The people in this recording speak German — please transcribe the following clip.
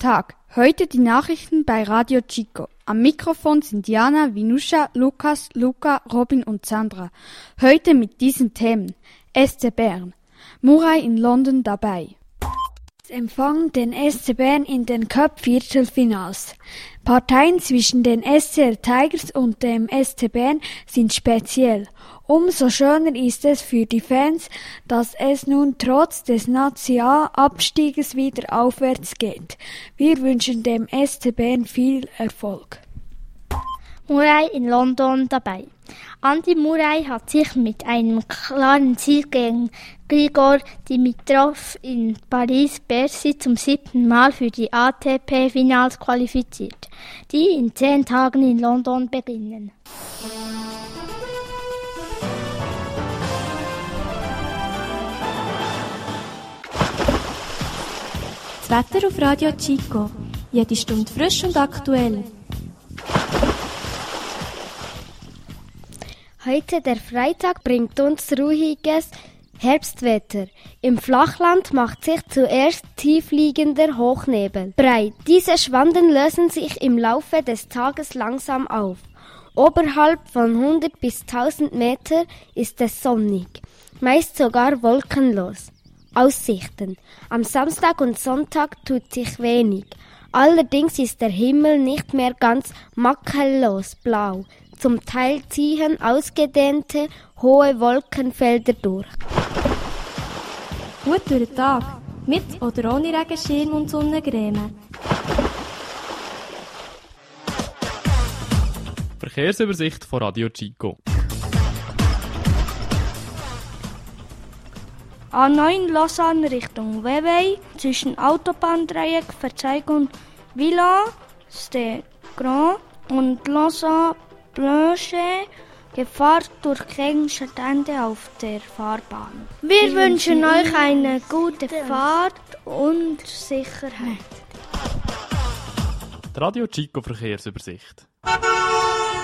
Tag, heute die Nachrichten bei Radio Chico. Am Mikrofon sind Jana, Vinusha, Lukas, Luca, Robin und Sandra. Heute mit diesen Themen. SC Bern. Murray in London dabei. Empfang den SC Bern in den Cup-Viertelfinals. Parteien zwischen den SCL Tigers und dem SC Bern sind speziell. Umso schöner ist es für die Fans, dass es nun trotz des Nazi-A-Abstieges wieder aufwärts geht. Wir wünschen dem SC Bern viel Erfolg. Murray in London dabei. Andy Murray hat sich mit einem klaren Sieg gegen Grigor Dimitrov in Paris-Bercy zum 7. Mal für die ATP-Finals qualifiziert, die in 10 Tagen in London beginnen. Das Wetter auf Radio Chico. Jede Stunde frisch und aktuell. Heute, der Freitag, bringt uns ruhiges Herbstwetter. Im Flachland macht sich zuerst tiefliegender Hochnebel breit. Diese Schwanden lösen sich im Laufe des Tages langsam auf. Oberhalb von 100 bis 1000 Meter ist es sonnig, meist sogar wolkenlos. Aussichten. Am Samstag und Sonntag tut sich wenig. Allerdings ist der Himmel nicht mehr ganz makellos blau. Zum Teil ziehen ausgedehnte, hohe Wolkenfelder durch. Gut durch den Tag, mit oder ohne Regenschirm und Sonnencreme. Verkehrsübersicht von Radio Chico. A9 Lausanne Richtung Vevey, zwischen Autobahndreieck Verzeig und Villa de Grand und Lausanne Blanche, Gefahr durch Gegenstände auf der Fahrbahn. Wir wünschen euch eine gute Fahrt und Sicherheit. Die Radio Chico Verkehrsübersicht.